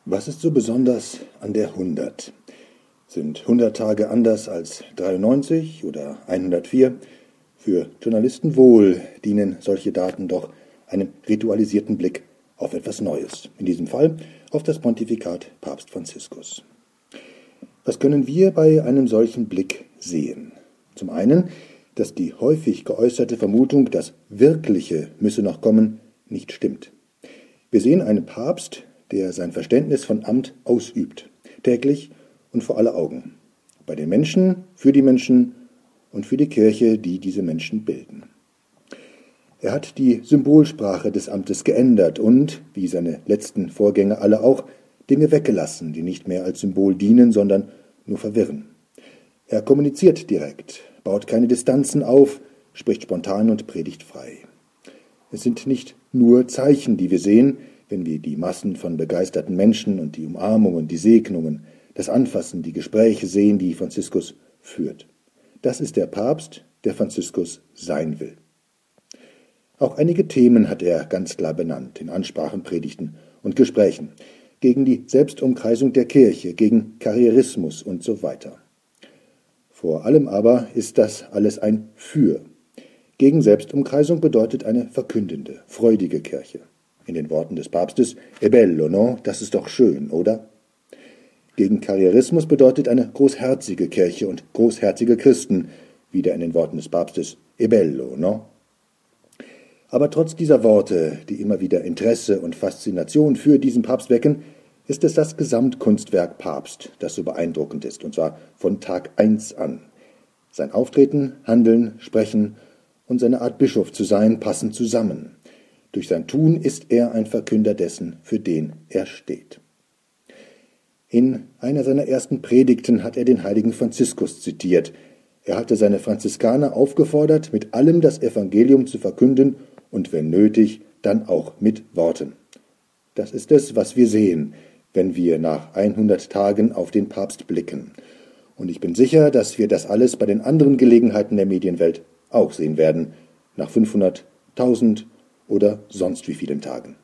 Was ist so besonders an der 100? Sind 100 Tage anders als 93 oder 104? Für Journalisten wohl dienen solche Daten doch einem ritualisierten Blick auf etwas Neues, in diesem Fall auf das Pontifikat Papst Franziskus. Was können wir bei einem solchen Blick sehen? Zum einen, dass die häufig geäußerte Vermutung, das Wirkliche müsse noch kommen, nicht stimmt. Wir sehen einen Papst, der sein Verständnis von Amt ausübt, täglich und vor aller Augen, bei den Menschen, für die Menschen und für die Kirche, die diese Menschen bilden. Er hat die Symbolsprache des Amtes geändert und, wie seine letzten Vorgänger alle auch, Dinge weggelassen, die nicht mehr als Symbol dienen, sondern nur verwirren. Er kommuniziert direkt, baut keine Distanzen auf, spricht spontan und predigt frei. Es sind nicht nur Zeichen, die wir sehen, wenn wir die Massen von begeisterten Menschen und die Umarmungen, die Segnungen, das Anfassen, die Gespräche sehen, die Franziskus führt. Das ist der Papst, der Franziskus sein will. Auch einige Themen hat er ganz klar benannt, in Ansprachen, Predigten und Gesprächen, gegen die Selbstumkreisung der Kirche, gegen Karrierismus und so weiter. Vor allem aber ist das alles ein Für. Gegen Selbstumkreisung bedeutet eine verkündende, freudige Kirche. In den Worten des Papstes, è bello, no? Das ist doch schön, oder? Gegen Karrierismus bedeutet eine großherzige Kirche und großherzige Christen, wieder in den Worten des Papstes, è bello, no? Aber trotz dieser Worte, die immer wieder Interesse und Faszination für diesen Papst wecken, ist es das Gesamtkunstwerk Papst, das so beeindruckend ist, und zwar von Tag 1 an. Sein Auftreten, Handeln, Sprechen und seine Art Bischof zu sein passen zusammen. Durch sein Tun ist er ein Verkünder dessen, für den er steht. In einer seiner ersten Predigten hat er den heiligen Franziskus zitiert. Er hatte seine Franziskaner aufgefordert, mit allem das Evangelium zu verkünden und wenn nötig, dann auch mit Worten. Das ist es, was wir sehen, wenn wir nach 100 Tagen auf den Papst blicken. Und ich bin sicher, dass wir das alles bei den anderen Gelegenheiten der Medienwelt auch sehen werden, nach 500, 1000 oder sonst wie vielen Tagen.